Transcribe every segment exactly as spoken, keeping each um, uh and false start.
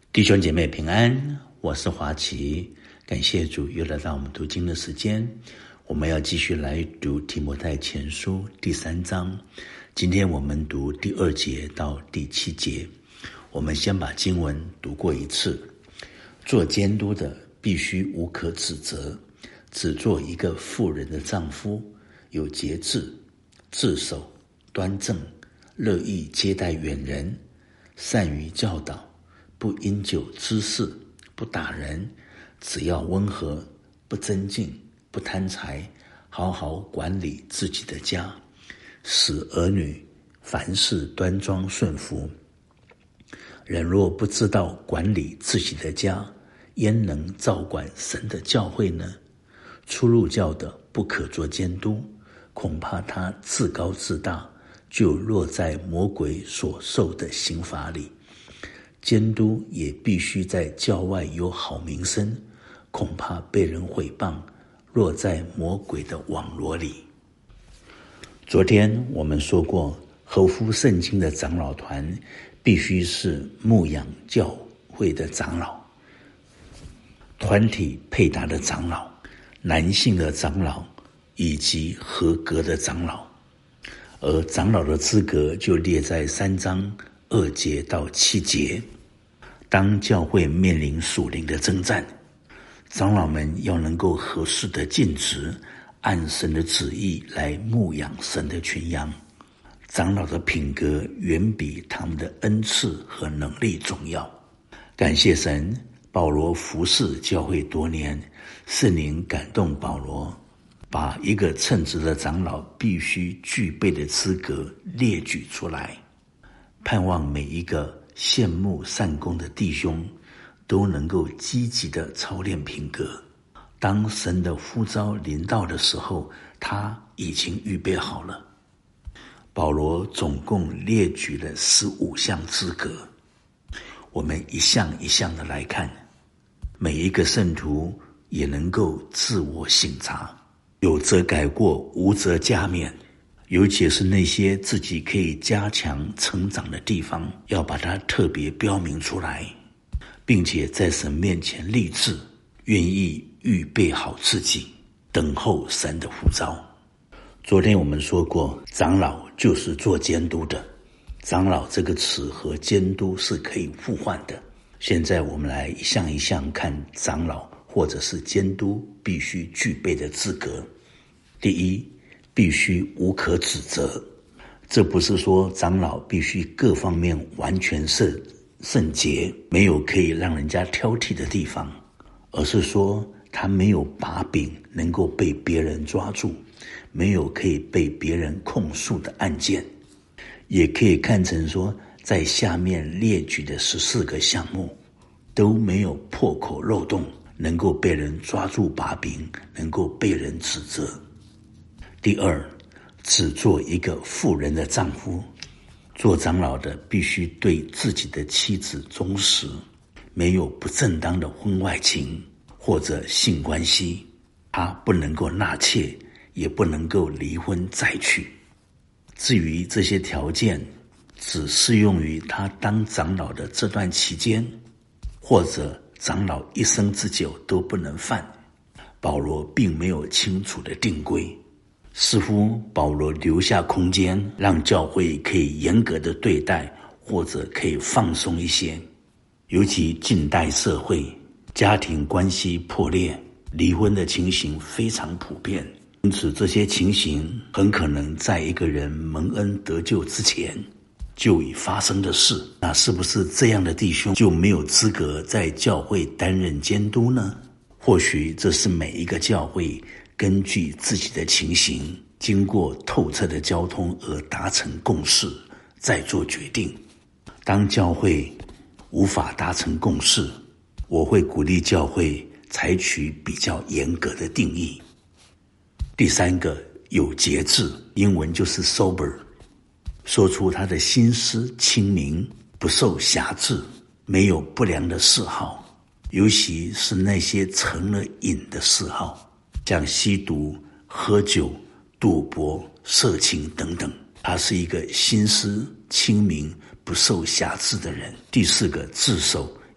弟兄姐妹平安，我是华奇，感谢主又来到我们读经的时间。我们要继续来读提摩太前书第三章，今天我们读第二节到第七节。我们先把经文读过一次。做监督的必须无可指责，只做一个妇人的丈夫，有节制，自守，端正，乐意接待远人，善于教导，不因酒滋事，不打人，只要温和，不争竞，不贪财，好好管理自己的家，使儿女凡事端庄顺服。人若不知道管理自己的家，焉能照管神的教会呢？初入教的不可做监督，恐怕他自高自大，就落在魔鬼所受的刑罚里。监督也必须在教外有好名声，恐怕被人毁谤，落在魔鬼的网罗里。昨天我们说过，合乎圣经的长老团必须是牧养教会的长老，团体配搭的长老，男性的长老以及合格的长老。而长老的资格就列在三章二节到七节。当教会面临属灵的征战，长老们要能够合适的尽职，按神的旨意来牧养神的群羊。长老的品格远比他们的恩赐和能力重要。感谢神，保罗服侍教会多年，圣灵感动保罗，把一个称职的长老必须具备的资格列举出来，盼望每一个羡慕善功的弟兄都能够积极的操练品格。当神的呼召临到的时候，他已经预备好了。保罗总共列举了十五项资格，我们一项一项的来看，每一个圣徒也能够自我省察，有则改过，无则加勉。尤其是那些自己可以加强成长的地方，要把它特别标明出来，并且在神面前立志，愿意预备好自己，等候神的呼召。昨天我们说过，长老就是做监督的。长老这个词和监督是可以互换的。现在我们来一项一项看长老或者是监督必须具备的资格。第一，必须无可指责。这不是说长老必须各方面完全是圣洁，没有可以让人家挑剔的地方，而是说他没有把柄能够被别人抓住，没有可以被别人控诉的案件。也可以看成说，在下面列举的十四个项目都没有破口漏洞，能够被人抓住把柄，能够被人指责。第二，只做一个妇人的丈夫。做长老的必须对自己的妻子忠实，没有不正当的婚外情或者性关系，他不能够纳妾，也不能够离婚再娶。至于这些条件只适用于他当长老的这段期间，或者长老一生之久都不能犯，保罗并没有清楚的定规。似乎保罗留下空间，让教会可以严格的对待，或者可以放松一些。尤其近代社会，家庭关系破裂，离婚的情形非常普遍，因此这些情形很可能在一个人蒙恩得救之前就已发生的事。那是不是这样的弟兄就没有资格在教会担任监督呢？或许这是每一个教会根据自己的情形，经过透彻的交通而达成共识，再做决定。当教会无法达成共识，我会鼓励教会采取比较严格的定义。第三个，有节制，英文就是 sober， 说出他的心思清明，不受辖制，没有不良的嗜好，尤其是那些成了瘾的嗜好，像吸毒、喝酒、赌博、色情等等。他是一个心思清明、不受辖制的人。第四个，自守，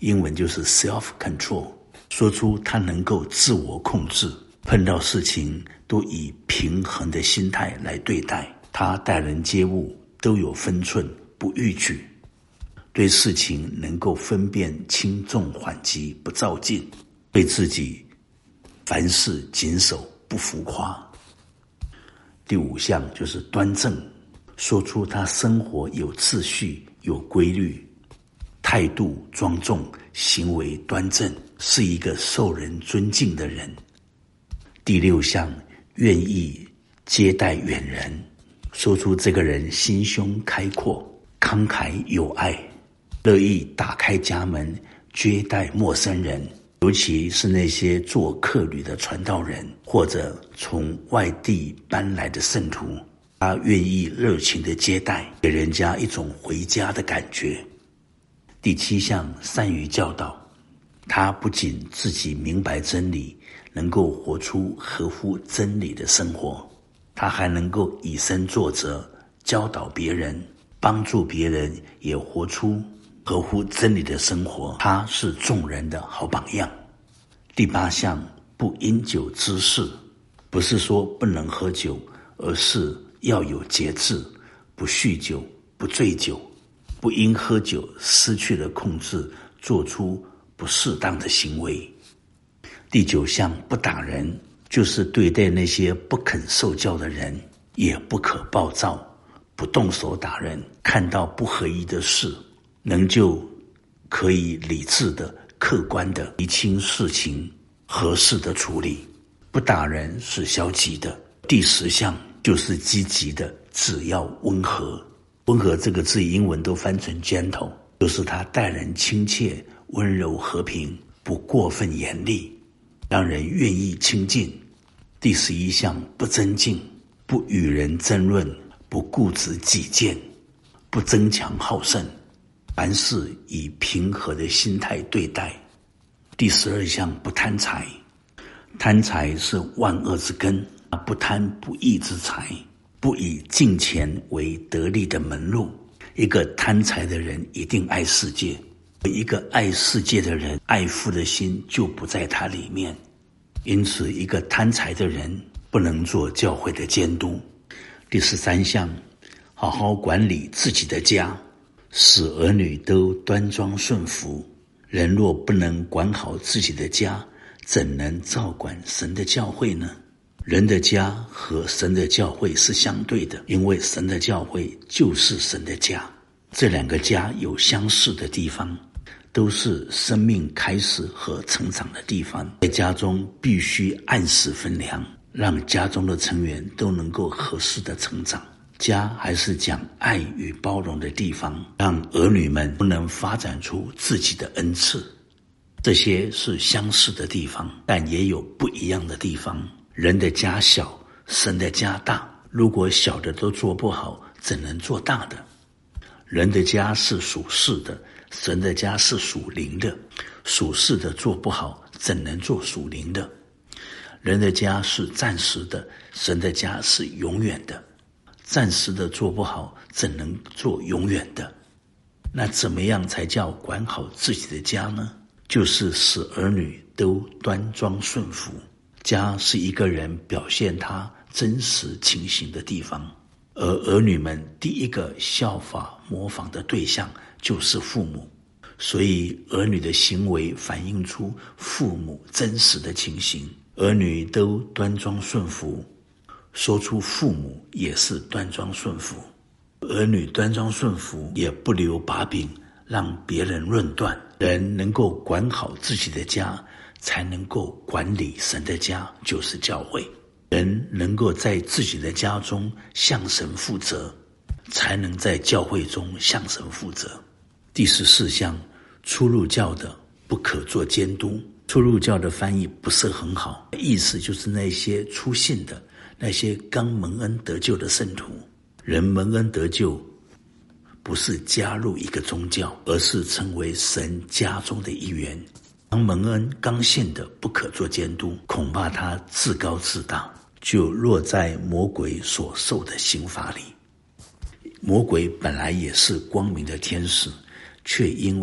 英文就是 self control， 说出他能够自我控制，碰到事情都以平衡的心态来对待，他待人接物都有分寸，不逾矩，对事情能够分辨轻重缓急，不躁进，对自己凡事谨守，不浮夸。第五项就是端正，说出他生活有秩序、有规律，态度庄重，行为端正，是一个受人尊敬的人。第六项，愿意接待远人，说出这个人心胸开阔，慷慨有爱，乐意打开家门接待陌生人，尤其是那些做客旅的传道人或者从外地搬来的圣徒，他愿意热情的接待，给人家一种回家的感觉。第七项，善于教导，他不仅自己明白真理，能够活出合乎真理的生活，他还能够以身作则，教导别人，帮助别人也活出合乎真理的生活，他是众人的好榜样。第八项，不因酒滋事，不是说不能喝酒，而是要有节制，不酗酒，不醉酒，不因喝酒失去了控制，做出不适当的行为。第九项，不打人，就是对待那些不肯受教的人，也不可暴躁，不动手打人，看到不合宜的事，能就可以理智的、客观的厘清事情，合适的处理。不打人是消极的。第十项就是积极的，只要温和。温和这个字英文都翻成 gentle， 就是他待人亲切、温柔和平，不过分严厉，让人愿意亲近。第十一项，不争竞，不与人争论，不固执己见，不争强好胜，凡事以平和的心态对待。第十二项，不贪财，贪财是万恶之根，不贪不义之财，不以金钱为得利的门路。一个贪财的人一定爱世界，一个爱世界的人，爱富的心就不在他里面。因此一个贪财的人不能做教会的监督。第十三项，好好管理自己的家，使儿女都端庄顺服。人若不能管好自己的家，怎能照管神的教会呢？人的家和神的教会是相对的，因为神的教会就是神的家。这两个家有相似的地方，都是生命开始和成长的地方。在家中必须按时分粮，让家中的成员都能够合适的成长。家还是讲爱与包容的地方，让儿女们不能发展出自己的恩赐。这些是相似的地方，但也有不一样的地方。人的家小，神的家大，如果小的都做不好，怎能做大的？人的家是属世的，神的家是属灵的，属世的做不好，怎能做属灵的？人的家是暂时的，神的家是永远的，暂时的做不好，怎能做永远的？那怎么样才叫管好自己的家呢？就是使儿女都端庄顺服。家是一个人表现他真实情形的地方，而儿女们第一个效法模仿的对象就是父母，所以儿女的行为反映出父母真实的情形。儿女都端庄顺服，说出父母也是端庄顺服。儿女端庄顺服，也不留把柄让别人论断。人能够管好自己的家，才能够管理神的家，就是教会。人能够在自己的家中向神负责，才能在教会中向神负责。第十四项，初入教的不可做监督。初入教的翻译不是很好，意思就是那些初信的，那些刚蒙恩得救的圣徒。人蒙恩得救不是加入一个宗教，而是成为神家中的一员。刚蒙恩刚信的不可做监督，恐怕他自高自大，就落在魔鬼所受的刑罚里。魔鬼本来也是光明的天使，却因为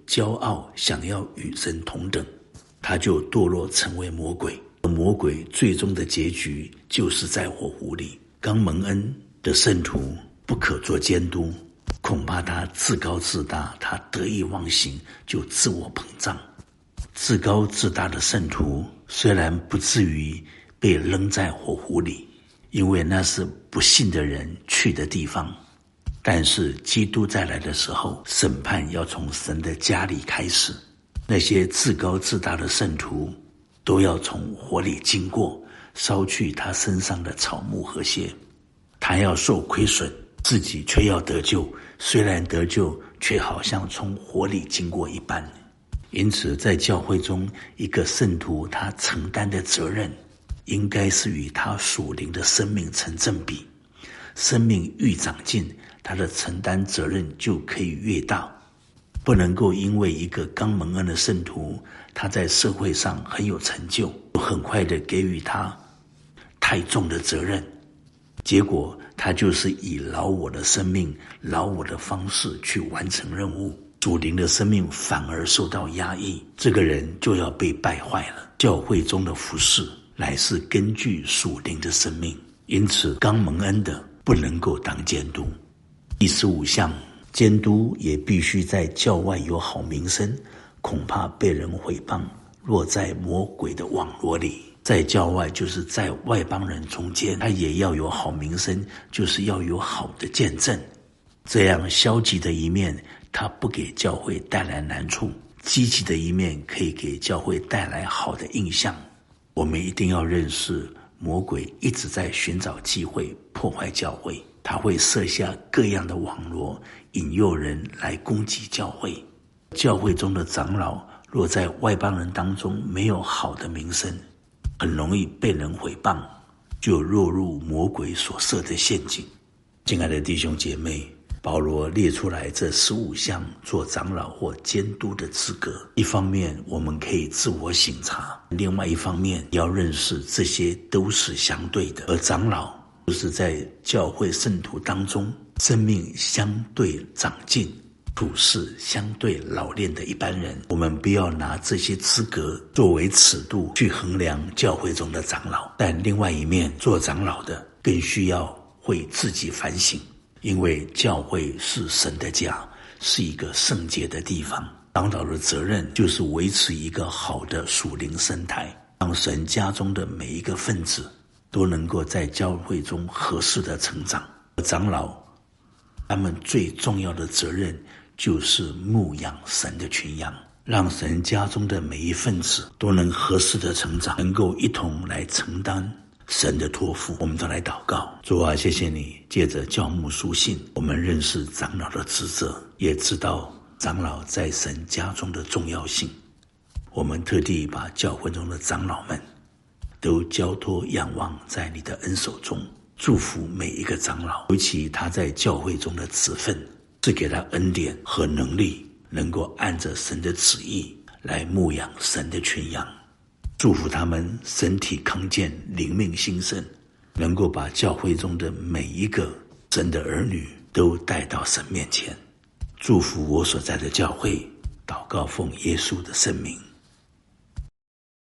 骄傲，想要与神同等，他就堕落成为魔鬼。魔鬼最终的结局就是在火湖里。刚蒙恩的圣徒不可做监督，恐怕他自高自大，他得意忘形，就自我膨胀。自高自大的圣徒虽然不至于被扔在火湖里，因为那是不信的人去的地方，但是基督再来的时候，审判要从神的家里开始。那些自高自大的圣徒都要从火里经过，烧去他身上的草木和屑。他要受亏损，自己却要得救，虽然得救，却好像从火里经过一般。因此在教会中，一个圣徒他承担的责任应该是与他属灵的生命成正比。生命愈长进，他的承担责任就可以越大。不能够因为一个刚蒙恩的圣徒，他在社会上很有成就，很快的给予他太重的责任，结果他就是以老我的生命、老我的方式去完成任务，属灵的生命反而受到压抑，这个人就要被败坏了。教会中的服事乃是根据属灵的生命，因此刚蒙恩的不能够当监督。第十五项，监督也必须在教外有好名声，恐怕被人毁谤，落在魔鬼的网罗里。在教外就是在外邦人中间，他也要有好名声，就是要有好的见证。这样消极的一面他不给教会带来难处，积极的一面可以给教会带来好的印象。我们一定要认识，魔鬼一直在寻找机会破坏教会，他会设下各样的网罗，引诱人来攻击教会。教会中的长老若在外邦人当中没有好的名声，很容易被人毁谤，就落入魔鬼所设的陷阱。亲爱的弟兄姐妹，保罗列出来这十五项做长老或监督的资格，一方面我们可以自我省察，另外一方面要认识这些都是相对的。而长老就是在教会圣徒当中生命相对长进、处事相对老练的一般人。我们不要拿这些资格作为尺度去衡量教会中的长老，但另外一面，做长老的更需要会自己反省，因为教会是神的家，是一个圣洁的地方。长老的责任就是维持一个好的属灵生态，让神家中的每一个分子都能够在教会中合适的成长。长老他们最重要的责任就是牧养神的群羊，让神家中的每一份子都能合适的成长，能够一同来承担神的托付。我们都来祷告。主啊，谢谢你借着教牧书信，我们认识长老的职责，也知道长老在神家中的重要性。我们特地把教会中的长老们都交托仰望在你的恩手中，祝福每一个长老，尤其他在教会中的职分，赐给他恩典和能力，能够按着神的旨意来牧养神的群羊。祝福他们身体康健，灵命兴盛，能够把教会中的每一个神的儿女都带到神面前。祝福我所在的教会，祷告奉耶稣的圣名。